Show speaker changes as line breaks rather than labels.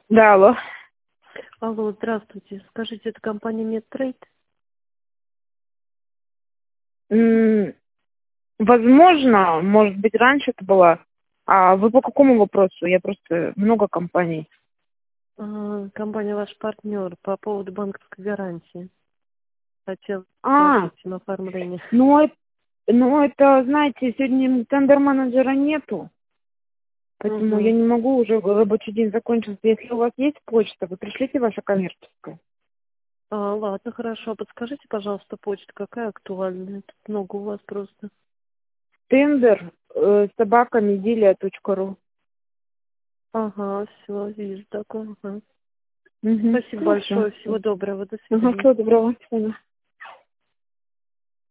Да, алло.
Алло, здравствуйте. Скажите, это компания Медтрейд?
М, Возможно, может быть, раньше это была. А вы по какому вопросу? Я просто много компаний.
Компания ваш партнер по поводу банковской гарантии. Хотел
А,
спросить на оформление.
ну, это, знаете, сегодня тендер-менеджера нету, поэтому я
Угу.
не могу, уже рабочий день закончился. Если у вас есть почта, вы пришлите ваше коммерческое.
Ладно, хорошо. Подскажите, пожалуйста, почта какая актуальная? Тут много у вас просто.
Тендер собака медилия.ру.
Ага, все, вижу такое. Ага.
Угу,
Спасибо
хорошо.
большое. Всего доброго. До
Ага,
свидания.
всего доброго. До свидания.